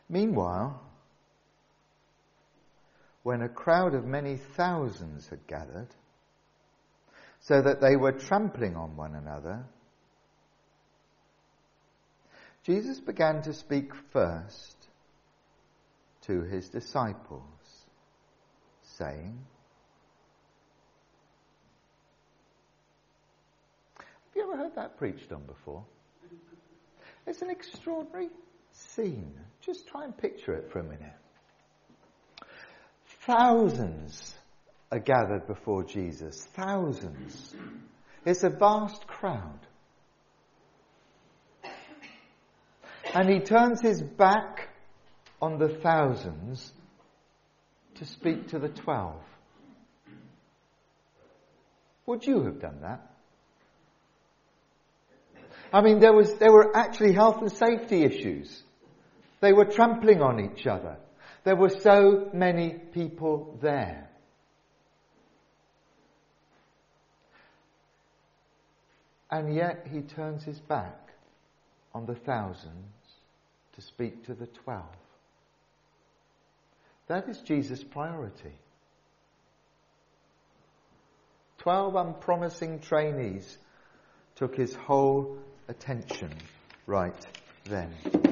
Meanwhile, when a crowd of many thousands had gathered, so that they were trampling on one another, Jesus began to speak first to his disciples, saying, have you ever heard that preached on before? It's an extraordinary scene. Just try and picture it for a minute. Thousands are gathered before Jesus. Thousands. It's a vast crowd. And he turns his back on the thousands to speak to the 12. Would you have done that? I mean, there were actually health and safety issues. They were trampling on each other. There were so many people there. And yet he turns his back on the thousands to speak to the 12. That is Jesus' priority. 12 unpromising trainees took his whole attention right then.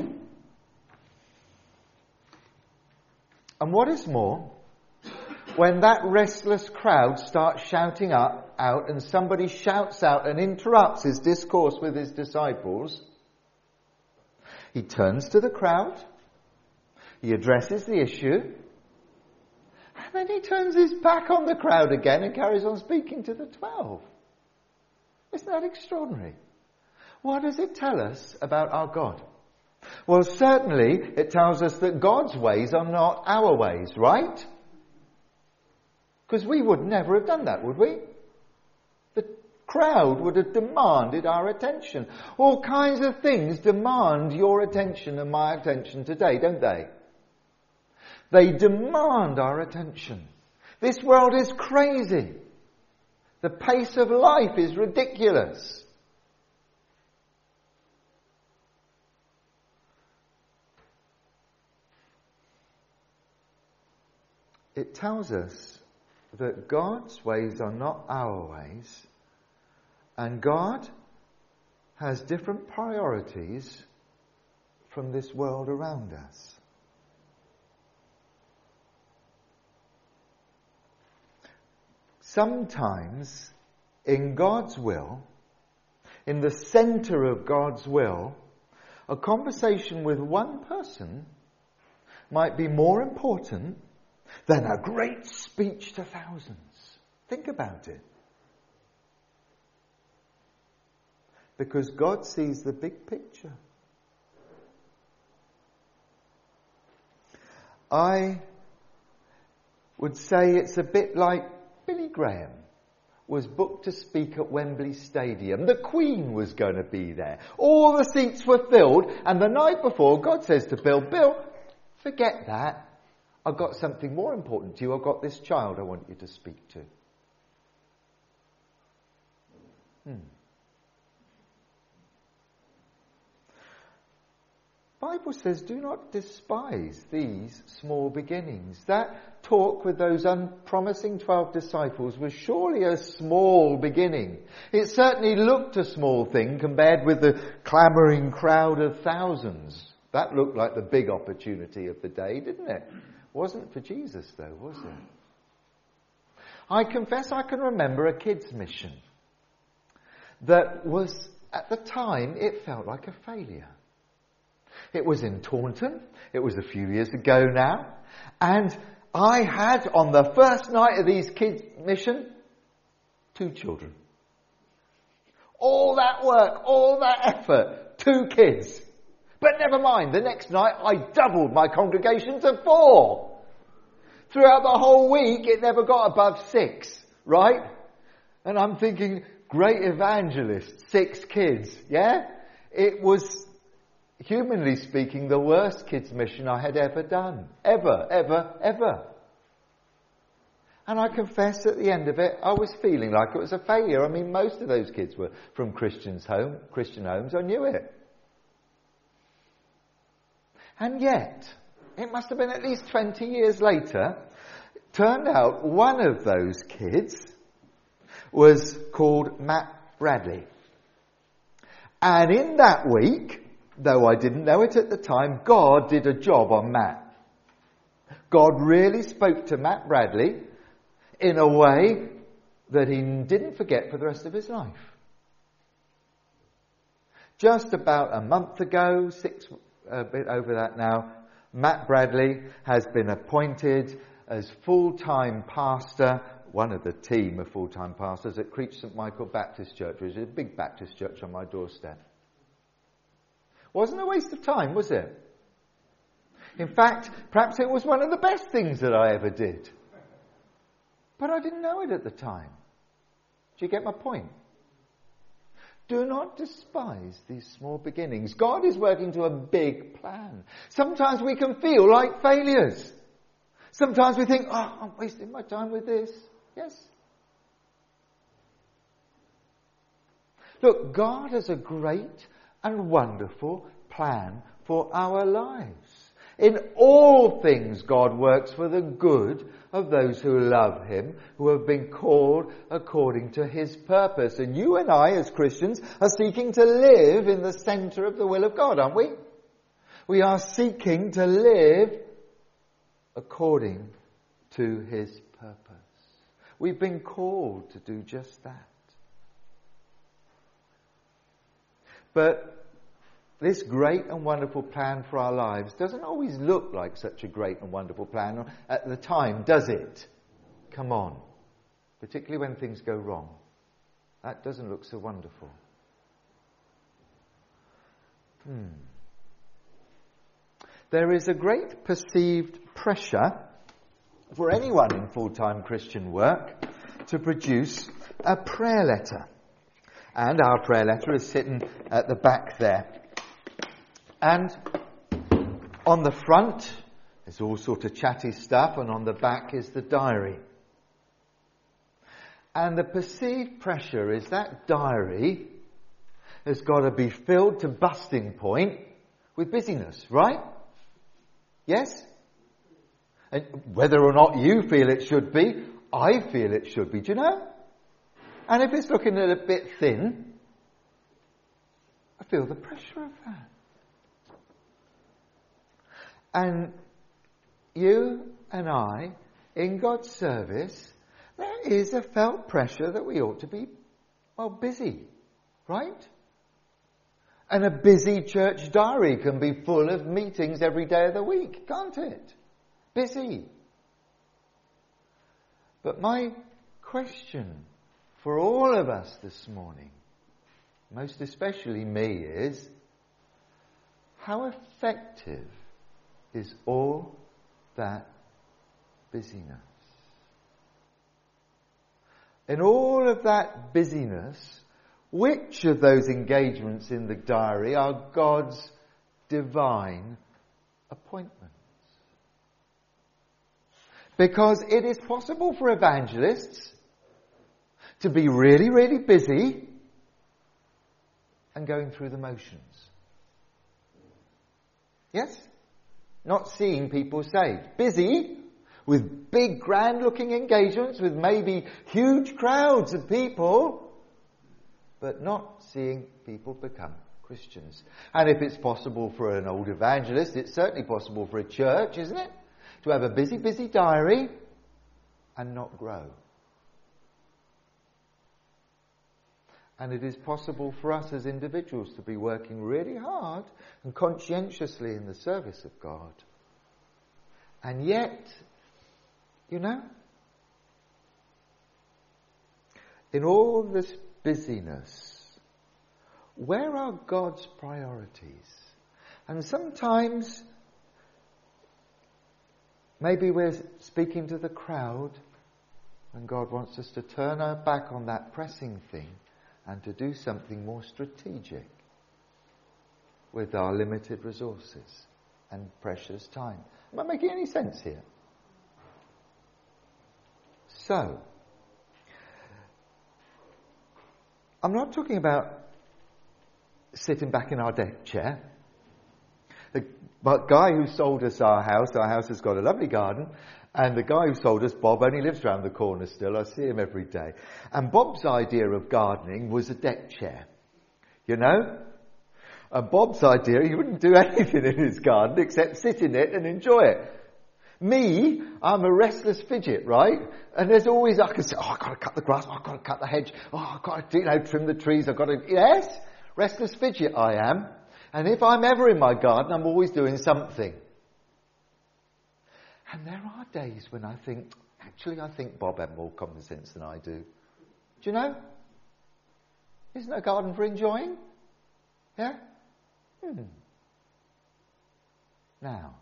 And what is more, when that restless crowd starts shouting out and somebody shouts out and interrupts his discourse with his disciples, he turns to the crowd, he addresses the issue, and then he turns his back on the crowd again and carries on speaking to the 12. Isn't that extraordinary? What does it tell us about our God? Well, certainly it tells us that God's ways are not our ways, right? Because we would never have done that, would we? The crowd would have demanded our attention. All kinds of things demand your attention and my attention today, don't they? They demand our attention. This world is crazy. The pace of life is ridiculous. It tells us that God's ways are not our ways, and God has different priorities from this world around us. Sometimes in God's will, in the center of God's will, a conversation with one person might be more important than a great speech to thousands. Think about it. Because God sees the big picture. I would say it's a bit like Billy Graham was booked to speak at Wembley Stadium. The Queen was going to be there. All the seats were filled, and the night before, God says to Bill, forget that. I've got something more important to you. I've got this child I want you to speak to. Bible says, do not despise these small beginnings. That talk with those unpromising 12 disciples was surely a small beginning. It certainly looked a small thing compared with the clamouring crowd of thousands. That looked like the big opportunity of the day, didn't it? Wasn't for Jesus, though, was it? I confess I can remember a kids' mission that was, at the time, it felt like a failure. It was in Taunton. It was a few years ago now. And I had, on the first night of these kids' mission, 2 children. All that work, all that effort, 2 kids. But never mind, the next night I doubled my congregation to 4. Throughout the whole week it never got above 6, right? And I'm thinking, great evangelist, 6 kids, yeah? It was, humanly speaking, the worst kids mission I had ever done. Ever. And I confess at the end of it, I was feeling like it was a failure. I mean, most of those kids were from Christian homes, I knew it. And yet, it must have been at least 20 years later, turned out one of those kids was called Matt Bradley. And in that week, though I didn't know it at the time, God did a job on Matt. God really spoke to Matt Bradley in a way that he didn't forget for the rest of his life. Just about a month ago, a bit over that now, Matt Bradley has been appointed as full-time pastor, one of the team of full-time pastors at Creech St Michael Baptist Church, which is a big Baptist church on my doorstep. Wasn't a waste of time, was it? In fact, perhaps it was one of the best things that I ever did. But I didn't know it at the time. Do you get my point? Do not despise these small beginnings. God is working to a big plan. Sometimes we can feel like failures. Sometimes we think, oh, I'm wasting my time with this. Yes. Look, God has a great and wonderful plan for our lives. In all things, God works for the good of those who love Him, who have been called according to His purpose. And you and I, as Christians, are seeking to live in the centre of the will of God, aren't we? We are seeking to live according to His purpose. We've been called to do just that. But this great and wonderful plan for our lives doesn't always look like such a great and wonderful plan at the time, does it? Come on. Particularly when things go wrong. That doesn't look so wonderful. There is a great perceived pressure for anyone in full-time Christian work to produce a prayer letter. And our prayer letter is sitting at the back there. And on the front, there's all sort of chatty stuff, and on the back is the diary. And the perceived pressure is that diary has got to be filled to busting point with busyness, right? Yes? And whether or not you feel it should be, I feel it should be, do you know? And if it's looking a bit thin, I feel the pressure of that. And you and I, in God's service, there is a felt pressure that we ought to be, busy, right? And a busy church diary can be full of meetings every day of the week, can't it? Busy. But my question for all of us this morning, most especially me, is how effective is all that busyness? In all of that busyness, which of those engagements in the diary are God's divine appointments? Because it is possible for evangelists to be really, really busy and going through the motions. Yes? Not seeing people saved. Busy with big, grand-looking engagements with maybe huge crowds of people, but not seeing people become Christians. And if it's possible for an old evangelist, it's certainly possible for a church, isn't it? To have a busy, busy diary and not grow. And it is possible for us as individuals to be working really hard and conscientiously in the service of God. And yet, in all this busyness, where are God's priorities? And sometimes, maybe we're speaking to the crowd and God wants us to turn our back on that pressing thing and to do something more strategic with our limited resources and precious time. Am I making any sense here? So, I'm not talking about sitting back in our deck chair, The guy who sold us our house has got a lovely garden, and the guy who sold us, Bob, only lives round the corner still. I see him every day. And Bob's idea of gardening was a deck chair. You know? And Bob's idea, he wouldn't do anything in his garden except sit in it and enjoy it. Me, I'm a restless fidget, right? And there's always, I can say, I've got to cut the grass, I've got to cut the hedge, I've got to, trim the trees, I've got to, yes, restless fidget I am. And if I'm ever in my garden, I'm always doing something. And there are days when I think, actually, I think Bob had more common sense than I do. Do you know? Isn't a garden for enjoying? Yeah? Now,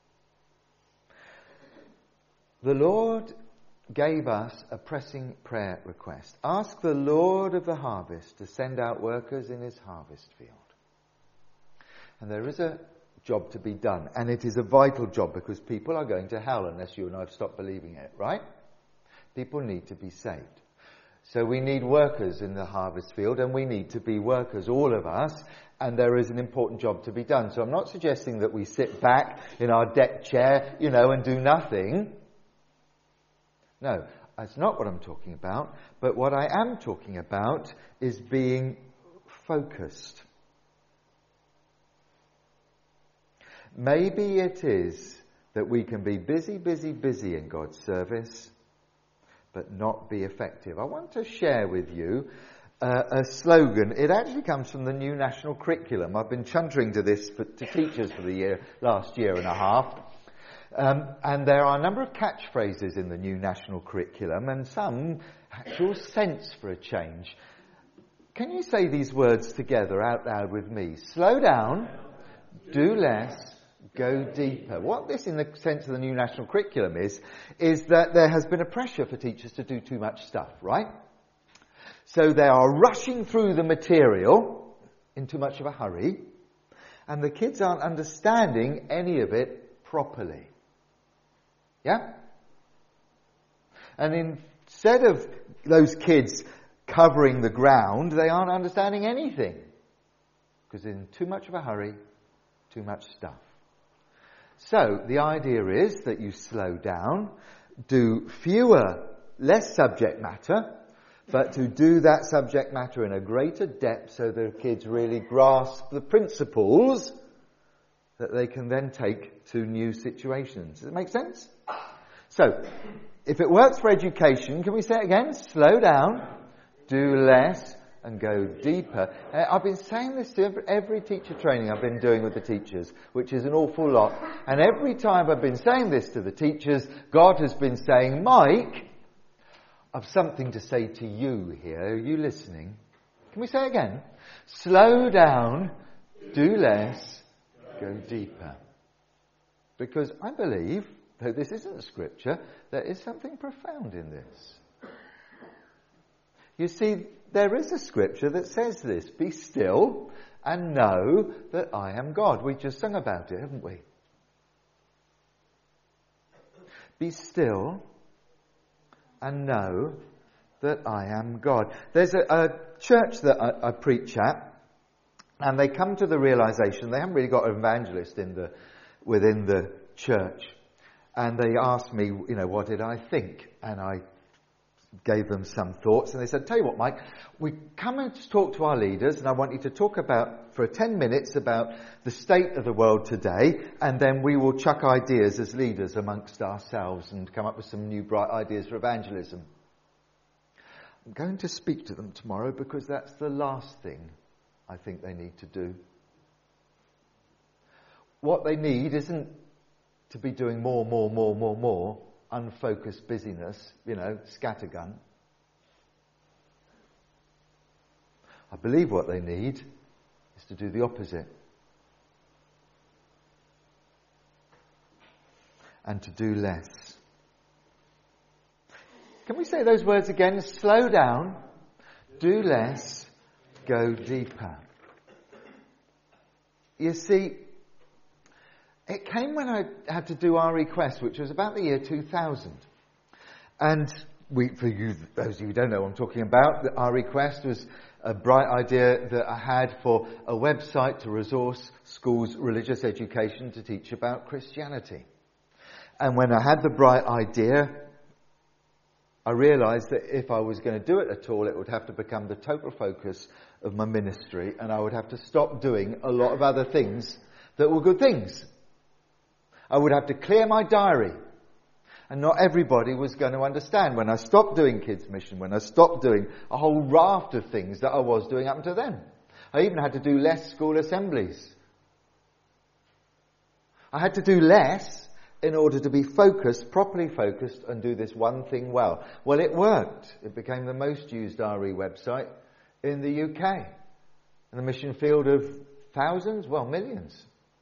the Lord gave us a pressing prayer request. Ask the Lord of the harvest to send out workers in his harvest field. And there is a job to be done. And it is a vital job because people are going to hell unless you and I have stopped believing it, right? People need to be saved. So we need workers in the harvest field, and we need to be workers, all of us, and there is an important job to be done. So I'm not suggesting that we sit back in our deck chair, and do nothing. No, that's not what I'm talking about. But what I am talking about is being focused. Maybe it is that we can be busy in God's service, but not be effective. I want to share with you a slogan. It actually comes from the new national curriculum. I've been chuntering to this to teachers for the last year and a half. And there are a number of catchphrases in the new national curriculum and some actual sense for a change. Can you say these words together out loud with me? Slow down, do less, go deeper. What this, in the sense of the new national curriculum, is that there has been a pressure for teachers to do too much stuff, right? So they are rushing through the material in too much of a hurry, and the kids aren't understanding any of it properly. Yeah? And instead of those kids covering the ground, they aren't understanding anything. Because in too much of a hurry, too much stuff. So, the idea is that you slow down, do less subject matter, but to do that subject matter in a greater depth so the kids really grasp the principles that they can then take to new situations. Does it make sense? So, if it works for education, can we say it again? Slow down, do less, and go deeper. I've been saying this to every teacher training I've been doing with the teachers, which is an awful lot. And every time I've been saying this to the teachers, God has been saying, Mike, I've something to say to you here. Are you listening? Can we say it again? Slow down, do less, go deeper. Because I believe, though this isn't scripture, there is something profound in this. You see, there is a scripture that says this, be still and know that I am God. We just sung about it, haven't we? Be still and know that I am God. There's a church that I preach at, and they come to the realization they haven't really got an evangelist within the church. And they asked me, what did I think? And I gave them some thoughts, and they said, tell you what, Mike, we come and talk to our leaders, and I want you to talk for 10 minutes about the state of the world today, and then we will chuck ideas as leaders amongst ourselves and come up with some new bright ideas for evangelism. I'm going to speak to them tomorrow because that's the last thing I think they need to do. What they need isn't to be doing more, unfocused busyness, scattergun. I believe what they need is to do the opposite. And to do less. Can we say those words again? Slow down, do less, go deeper. You see, it came when I had to do our request, which was about the year 2000. And For you, those of you who don't know what I'm talking about, our request was a bright idea that I had for a website to resource schools' religious education to teach about Christianity. And when I had the bright idea, I realised that if I was going to do it at all, it would have to become the total focus of my ministry, and I would have to stop doing a lot of other things that were good things. I would have to clear my diary. And not everybody was going to understand when I stopped doing kids' mission, when I stopped doing a whole raft of things that I was doing up until then. I even had to do less school assemblies. I had to do less in order to be focused, properly focused, and do this one thing well. Well, it worked. It became the most used RE website in the UK. In the mission field of thousands, well, millions.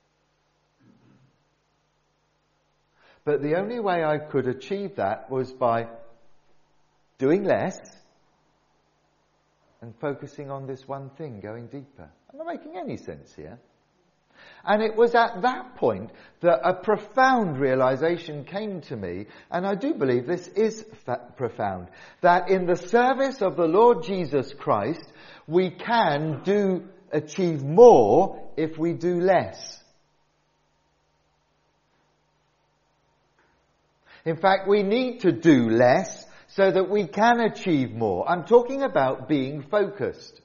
But the only way I could achieve that was by doing less and focusing on this one thing, going deeper. Am I making any sense here? And it was at that point that a profound realization came to me, and I do believe this is profound, that in the service of the Lord Jesus Christ, we can achieve more if we do less. In fact, we need to do less so that we can achieve more. I'm talking about being focused.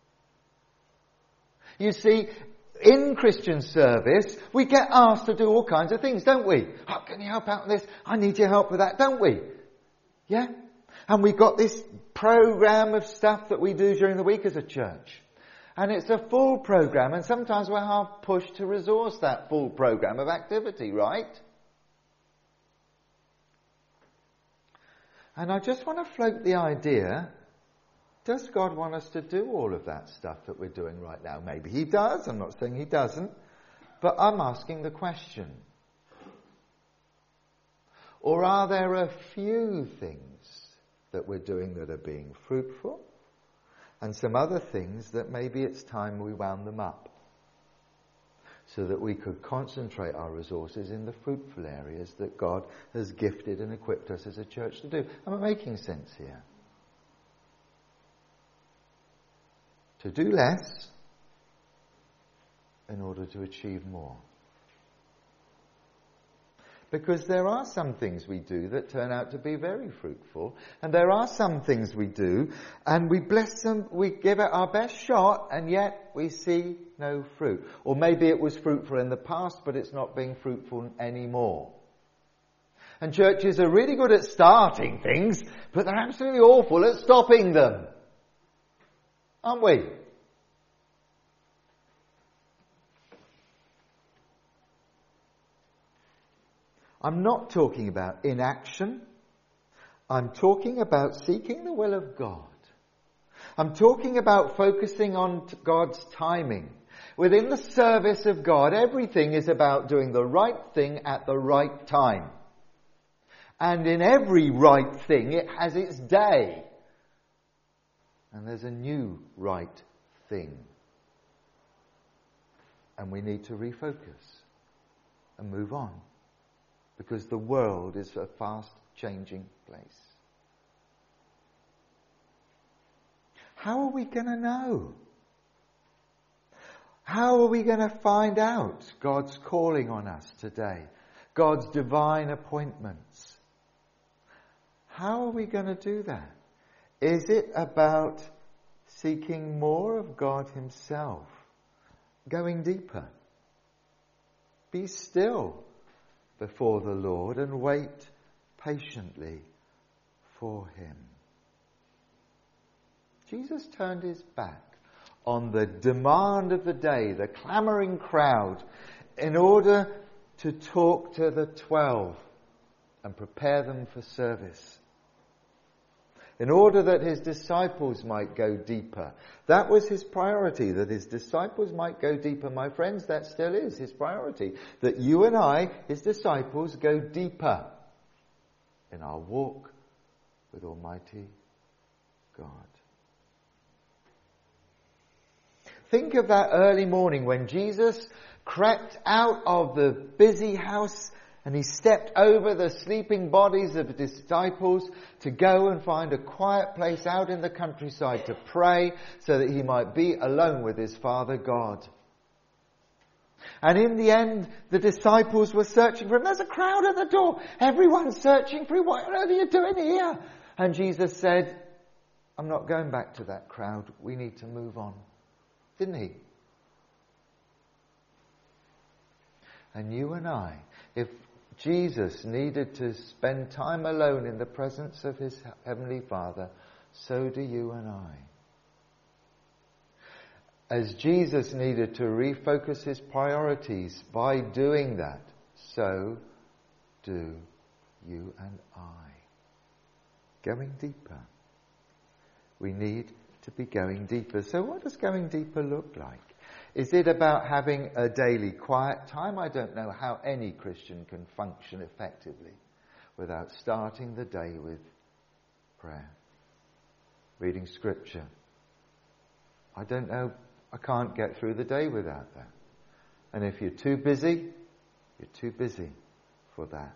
You see, in Christian service, we get asked to do all kinds of things, don't we? Oh, can you help out with this? I need your help with that, don't we? Yeah? And we've got this program of stuff that we do during the week as a church. And it's a full program, and sometimes we're half pushed to resource that full program of activity, right? And I just want to float the idea, does God want us to do all of that stuff that we're doing right now? Maybe He does, I'm not saying He doesn't, but I'm asking the question. Or are there a few things that we're doing that are being fruitful, and some other things that maybe it's time we wound them up, so that we could concentrate our resources in the fruitful areas that God has gifted and equipped us as a church to do? Am I making sense here? To do less in order to achieve more. Because there are some things we do that turn out to be very fruitful, and there are some things we do and we bless them, we give it our best shot, and yet we see no fruit. Or maybe it was fruitful in the past, but it's not being fruitful anymore. And churches are really good at starting things, but they're absolutely awful at stopping them. Aren't we? I'm not talking about inaction. I'm talking about seeking the will of God. I'm talking about focusing on God's timing. Within the service of God, everything is about doing the right thing at the right time. And in every right thing, it has its day. And there's a new right thing. And we need to refocus and move on. Because the world is a fast-changing place. How are we going to know? How are we going to find out God's calling on us today? God's divine appointments? How are we going to do that? Is it about seeking more of God Himself? Going deeper? Be still before the Lord and wait patiently for Him. Jesus turned His back on the demand of the day, the clamouring crowd, in order to talk to the 12 and prepare them for service. In order that His disciples might go deeper. That was His priority, that His disciples might go deeper. My friends, that still is His priority. That you and I, His disciples, go deeper in our walk with Almighty God. Think of that early morning when Jesus crept out of the busy house And he stepped over the sleeping bodies of the disciples to go and find a quiet place out in the countryside to pray so that he might be alone with his Father God. And in the end, the disciples were searching for him. There's a crowd at the door. Everyone's searching for him. What on earth are you doing here? And Jesus said, I'm not going back to that crowd. We need to move on. Didn't he? And you and I, if Jesus needed to spend time alone in the presence of his Heavenly Father, so do you and I. As Jesus needed to refocus his priorities by doing that, so do you and I. Going deeper. We need to be going deeper. So what does going deeper look like? Is it about having a daily quiet time? I don't know how any Christian can function effectively without starting the day with prayer, reading scripture. I don't know. I can't get through the day without that. And if you're too busy, you're too busy for that.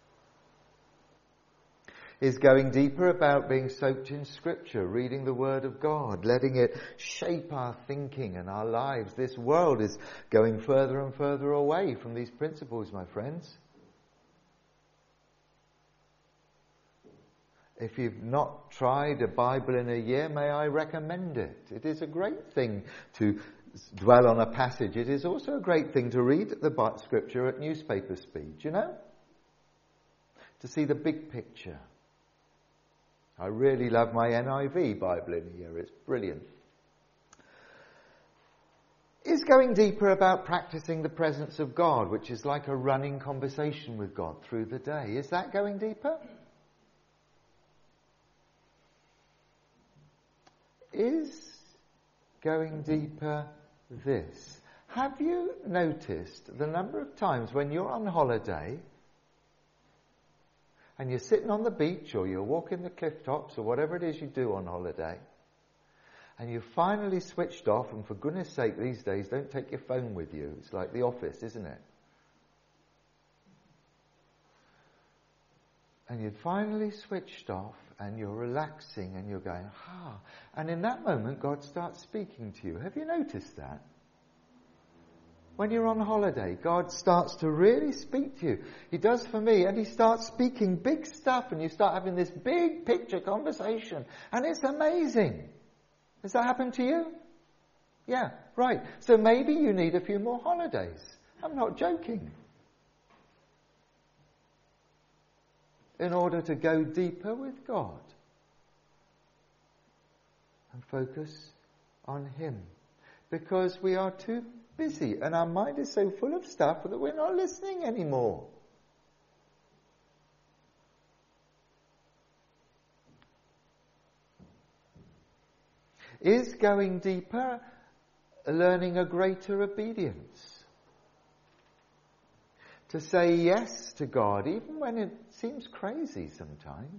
Is going deeper about being soaked in Scripture, reading the Word of God, letting it shape our thinking and our lives. This world is going further and further away from these principles, my friends. If you've not tried a Bible in a year, may I recommend it. It is a great thing to dwell on a passage. It is also a great thing to read the Scripture at newspaper speed, you know? To see the big picture. I really love my NIV Bible in a year. It's brilliant. Is going deeper about practicing the presence of God, which is like a running conversation with God through the day. Is that going deeper? Is going deeper this? Have you noticed the number of times when you're on holiday and you're sitting on the beach or you're walking the cliff tops or whatever it is you do on holiday and you've finally switched off, and for goodness sake these days don't take your phone with you. It's like the office, isn't it? And you've finally switched off and you're relaxing and you're going, and in that moment God starts speaking to you. Have you noticed that? When you're on holiday, God starts to really speak to you. He does for me, and he starts speaking big stuff, and you start having this big picture conversation, and it's amazing. Has that happened to you? Yeah, right. So maybe you need a few more holidays. I'm not joking. In order to go deeper with God and focus on him. Because we are too busy and our mind is so full of stuff that we're not listening anymore. Is going deeper learning a greater obedience? To say yes to God, even when it seems crazy sometimes.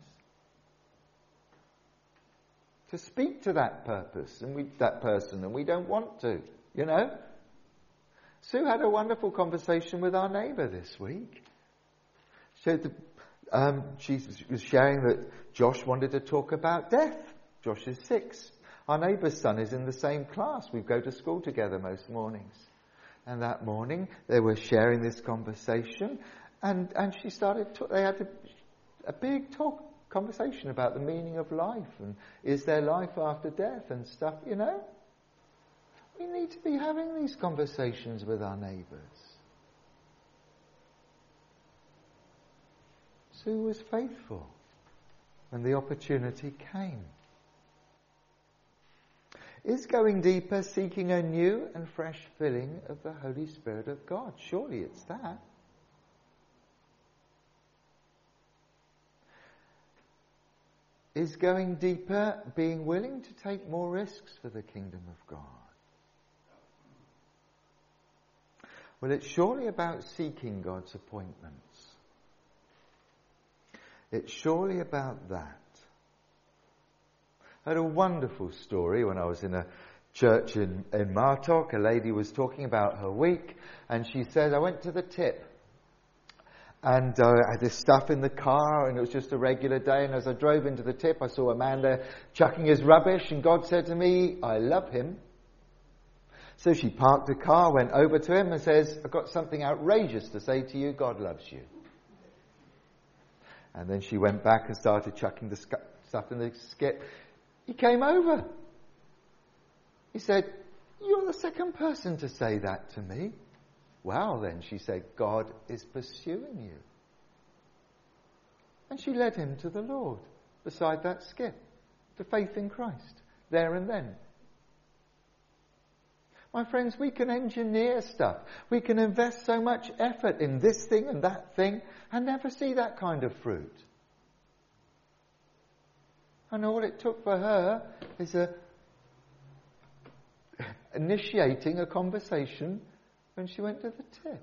To speak to that person, and we don't want to, you know. Sue had a wonderful conversation with our neighbour this week. She was sharing that Josh wanted to talk about death. Josh is 6. Our neighbour's son is in the same class. We go to school together most mornings. And that morning they were sharing this conversation, and she started. They had a big conversation about the meaning of life and is there life after death and stuff. You know, we need to be having these conversations with our neighbours. Sue was faithful when the opportunity came. Is going deeper seeking a new and fresh filling of the Holy Spirit of God? Surely it's that. Is going deeper being willing to take more risks for the kingdom of God? Well, it's surely about seeking God's appointments. It's surely about that. I had a wonderful story when I was in a church in Martok. A lady was talking about her week, and she said, I went to the tip, And I had this stuff in the car, and it was just a regular day. And as I drove into the tip, I saw a man there chucking his rubbish, and God said to me, I love him. So she parked the car, went over to him and says, I've got something outrageous to say to you. God loves you. And then she went back and started chucking the stuff in the skip. He came over. He said, you're the second person to say that to me. Well, then, she said, God is pursuing you. And she led him to the Lord beside that skip, to faith in Christ, there and then. My friends, we can engineer stuff. We can invest so much effort in this thing and that thing and never see that kind of fruit. And all it took for her is initiating a conversation when she went to the tip.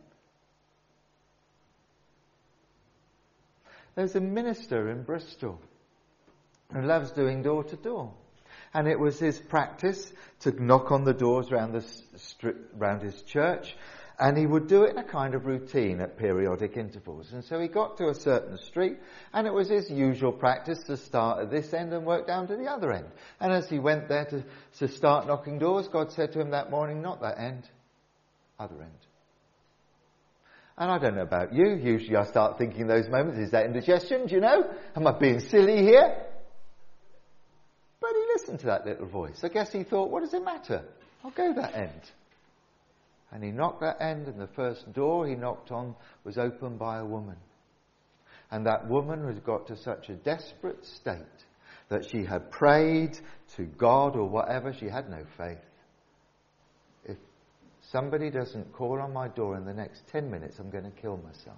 There's a minister in Bristol who loves doing door to door. And it was his practice to knock on the doors around his church. And he would do it in a kind of routine at periodic intervals. And so he got to a certain street, and it was his usual practice to start at this end and work down to the other end. And as he went there to start knocking doors, God said to him that morning, not that end, other end. And I don't know about you, usually I start thinking in those moments, is that indigestion, do you know? Am I being silly here? But he listened to that little voice. I guess he thought, what does it matter? I'll go that end. And he knocked that end, and the first door he knocked on was opened by a woman. And that woman had got to such a desperate state that she had prayed to God or whatever. She had no faith. If somebody doesn't call on my door in the next 10 minutes, I'm going to kill myself.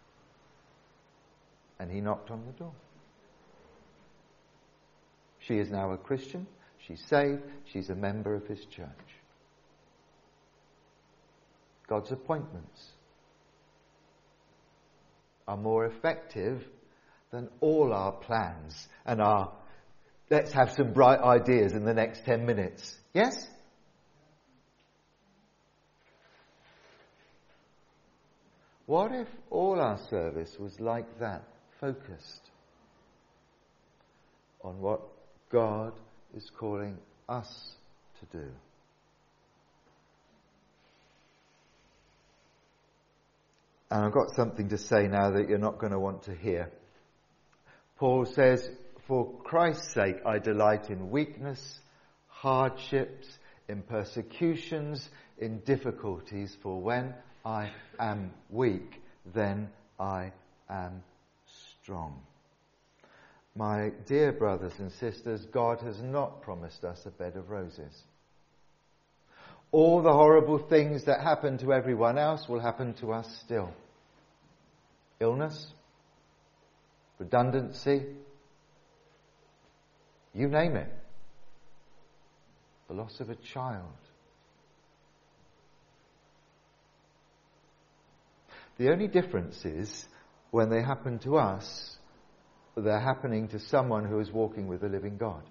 And he knocked on the door. She is now a Christian. She's saved. She's a member of his church. God's appointments are more effective than all our plans and our let's have some bright ideas in the next 10 minutes. Yes? What if all our service was like that, focused on what God is calling us to do? And I've got something to say now that you're not going to want to hear. Paul says, for Christ's sake I delight in weakness, hardships, in persecutions, in difficulties, for when I am weak, then I am strong. My dear brothers and sisters, God has not promised us a bed of roses. All the horrible things that happen to everyone else will happen to us still. Illness, redundancy, you name it. The loss of a child. The only difference is when they happen to us, they're happening to someone who is walking with the living God.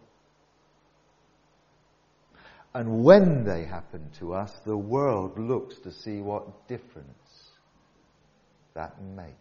And when they happen to us, the world looks to see what difference that makes.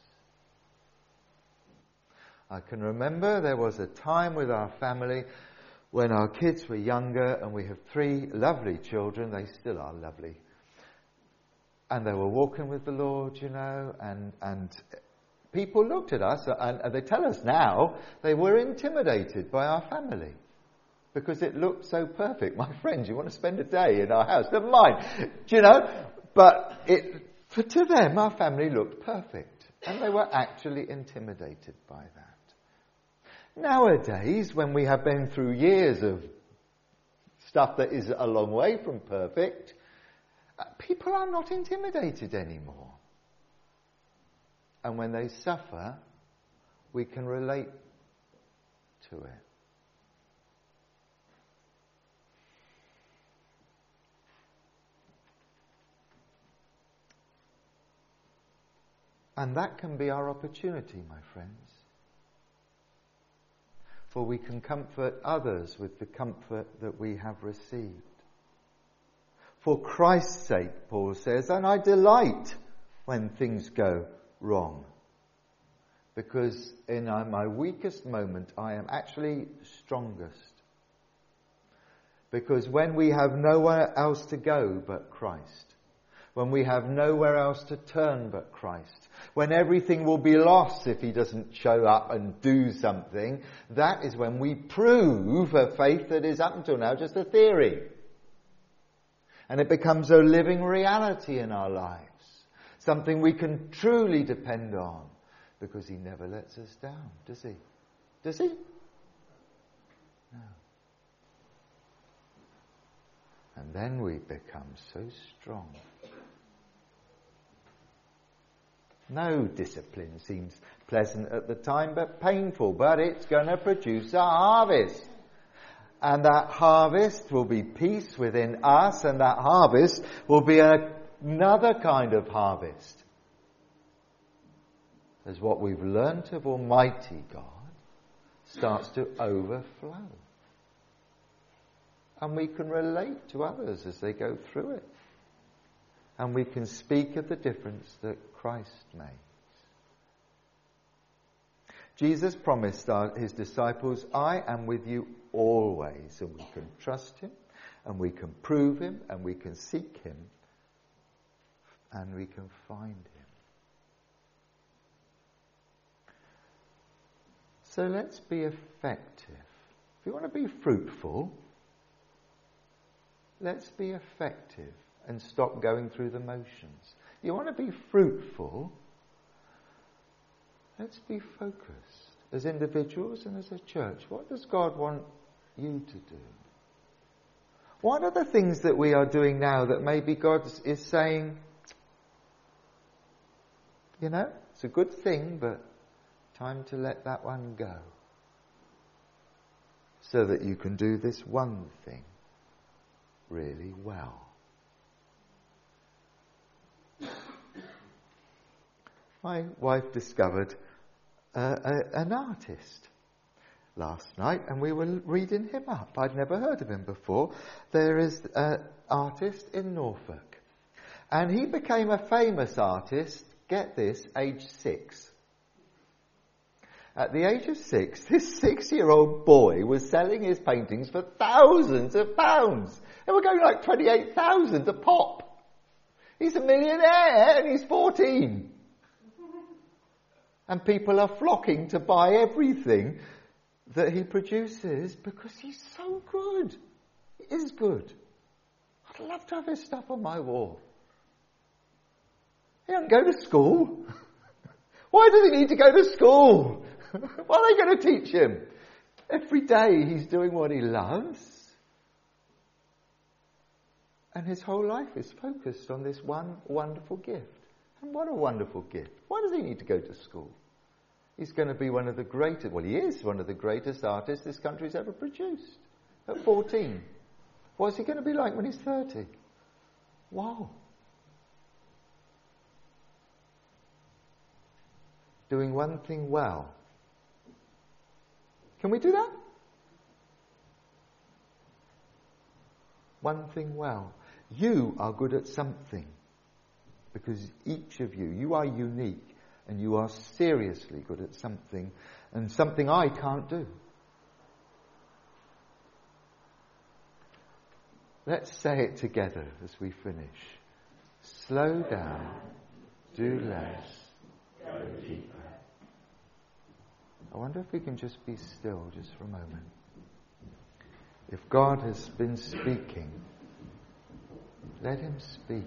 I can remember there was a time with our family when our kids were younger, and we have 3 lovely children. They still are lovely. And they were walking with the Lord, you know, and people looked at us, and they tell us now they were intimidated by our family because it looked so perfect. My friends, you want to spend a day in our house? Never mind, do you know? But to them, our family looked perfect, and they were actually intimidated by that. Nowadays, when we have been through years of stuff that is a long way from perfect, people are not intimidated anymore. And when they suffer, we can relate to it. And that can be our opportunity, my friends. For we can comfort others with the comfort that we have received. For Christ's sake, Paul says, and I delight when things go wrong. Because in my weakest moment, I am actually strongest. Because when we have nowhere else to go but Christ, when we have nowhere else to turn but Christ, when everything will be lost if he doesn't show up and do something, that is when we prove a faith that is up until now just a theory. And it becomes a living reality in our lives. Something we can truly depend on. Because he never lets us down, does he? Does he? No. And then we become so strong. No discipline seems pleasant at the time, but painful. But it's going to produce a harvest. And that harvest will be peace within us, and that harvest will be another kind of harvest. As what we've learnt of Almighty God starts to overflow. And we can relate to others as they go through it. And we can speak of the difference that Christ makes. Jesus promised his disciples, I am with you always. And we can trust him, and we can prove him, and we can seek him, and we can find him. So let's be effective. If you want to be fruitful, let's be effective and stop going through the motions. You want to be fruitful, let's be focused as individuals and as a church. What does God want you to do? What are the things that we are doing now that maybe God is saying, it's a good thing, but time to let that one go. So that you can do this one thing really well. My wife discovered an artist last night, and we were reading him up. I'd never heard of him before. There is an artist in Norfolk. And he became a famous artist, get this, age 6. At the age of 6, this 6-year-old boy was selling his paintings for thousands of pounds. They were going like 28,000 a pop. He's a millionaire and he's 14. And people are flocking to buy everything that he produces because he's so good. He is good. I'd love to have his stuff on my wall. He doesn't go to school. Why does he need to go to school? What are they going to teach him? Every day he's doing what he loves. And his whole life is focused on this one wonderful gift. And what a wonderful gift. Why does he need to go to school? He's going to be one of the greatest, he is one of the greatest artists this country's ever produced. At 14. What's he going to be like when he's 30? Wow. Doing one thing well. Can we do that? One thing well. You are good at something. Because each of you are unique. And you are seriously good at something. And something I can't do. Let's say it together as we finish. Slow down. Do less. Go deeper. I wonder if we can just be still just for a moment. If God has been speaking, let him speak.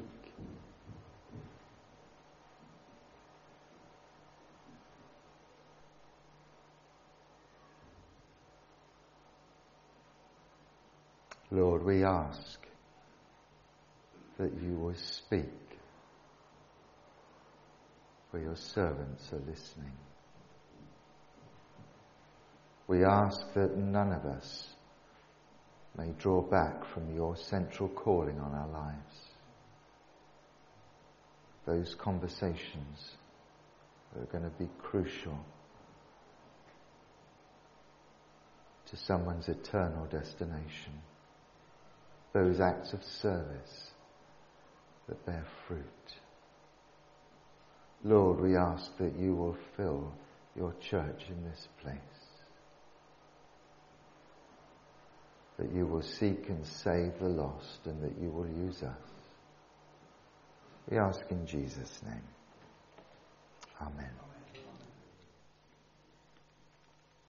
Lord, we ask that you will speak, for your servants are listening. We ask that none of us may draw back from your central calling on our lives. Those conversations that are going to be crucial to someone's eternal destination. Those acts of service that bear fruit. Lord, we ask that you will fill your church in this place. That you will seek and save the lost, and that you will use us. We ask in Jesus' name.